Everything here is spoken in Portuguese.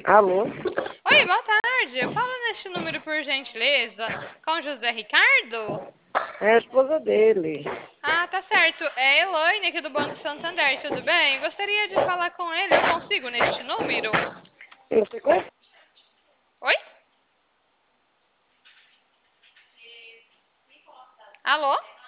Alô? Oi, boa tarde. Eu falo neste número por gentileza com José Ricardo? É a esposa dele. Ah, tá certo. É Elaine aqui do Banco Santander, tudo bem? Gostaria de falar com ele. Eu consigo neste número? Você conhece? Oi? Alô?